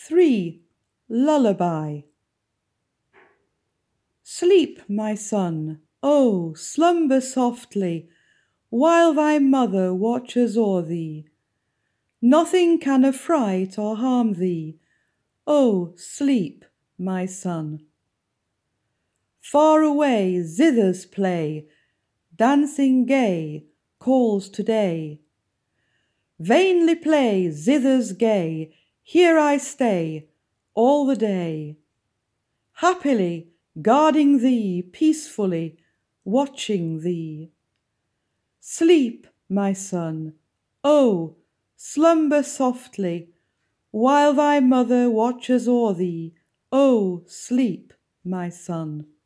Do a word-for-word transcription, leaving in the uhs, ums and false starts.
three. Lullaby. Sleep, my son, oh, slumber softly, while thy mother watches o'er thee. Nothing can affright or harm thee, oh, sleep, my son. Far away zithers play, dancing gay calls to day. Vainly play zithers gay, here I stay all the day. Happily guarding thee, peacefully watching thee. Sleep, my son, oh, slumber softly, while thy mother watches o'er thee, oh, sleep, my son.